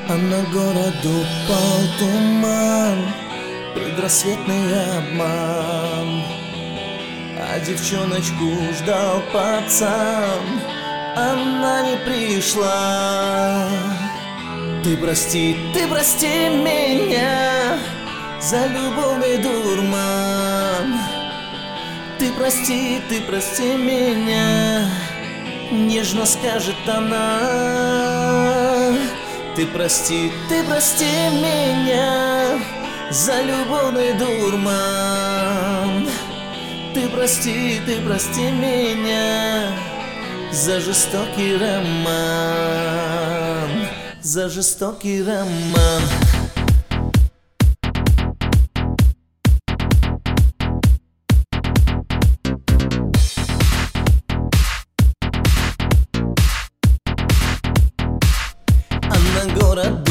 А на город упал туман, предрассветный обман. А девчоночку ждал пацан, она не пришла. Ты прости меня за любовный дурман. Ты прости меня, нежно скажет она. Ты прости меня за любовный дурман. Ты прости меня за жестокий роман, за жестокий роман. А на город